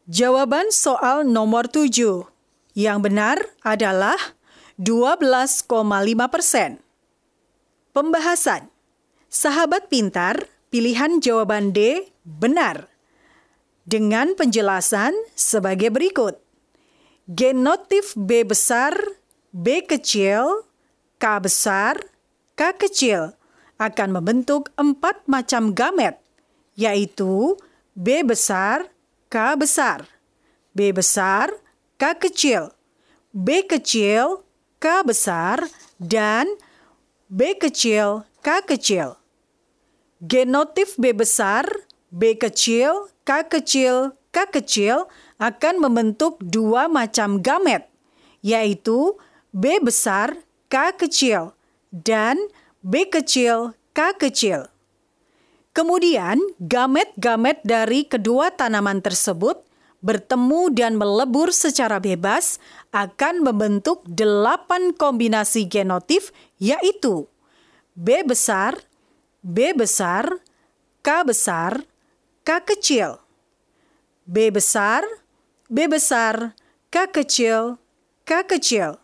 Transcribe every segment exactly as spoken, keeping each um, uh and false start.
Jawaban soal nomor tujuh. Yang benar adalah dua belas koma lima persen. Pembahasan. Sahabat pintar, pilihan jawaban D benar. Dengan penjelasan sebagai berikut. Genotif B besar, B kecil, K besar, K kecil akan membentuk empat macam gamet, yaitu B besar, K besar, B besar, K kecil, B kecil, K besar, dan B kecil, K kecil. Genotif B besar, B kecil, K kecil, K kecil akan membentuk dua macam gamet, yaitu B besar, K kecil, dan B kecil, K kecil. Kemudian, gamet-gamet dari kedua tanaman tersebut bertemu dan melebur secara bebas akan membentuk delapan kombinasi genotif, yaitu B besar, B besar, K besar, K kecil, B besar, B besar, K kecil, K kecil,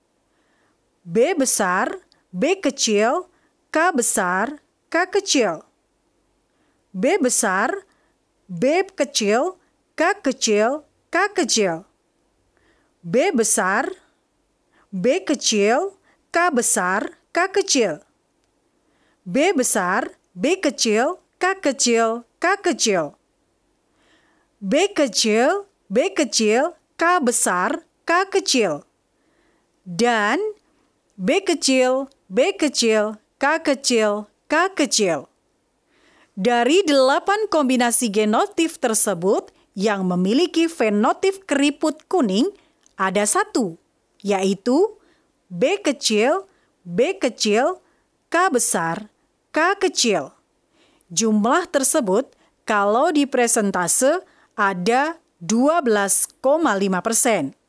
B besar, B kecil, K besar, K kecil, B besar, B kecil, K kecil, K kecil, B besar, B kecil, K besar, K kecil, B besar, B kecil, K kecil, K kecil, B kecil, B kecil, K besar, K kecil, dan B kecil, B kecil, K kecil, K kecil. Dari delapan kombinasi genotif tersebut yang memiliki fenotip keriput kuning, ada satu, yaitu B kecil, B kecil, K besar, K kecil. Jumlah tersebut kalau di presentase ada dua belas koma lima persen.